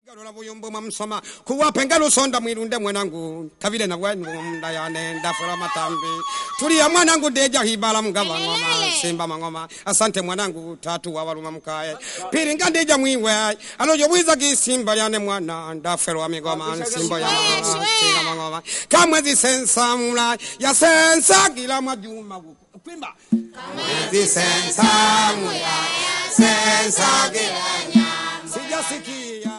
Galola buyumbu mamsoma kuwapenga lusonda mwirunde mwanangu tabile na wenu ndayane ndafura matambi tulia mwanangu deja hibala mgaba ngoma simba mangoma asante mwanangu tatu wa waluma mkae piringa deja mwiwe alojo bwiza kisimba yane mwana ndafura migoma simba ya simba mangoma kamwezi sensa mula ya sensa kila majuma kwimba kamwezi sensa mula ya sensa kila nyama sijasikia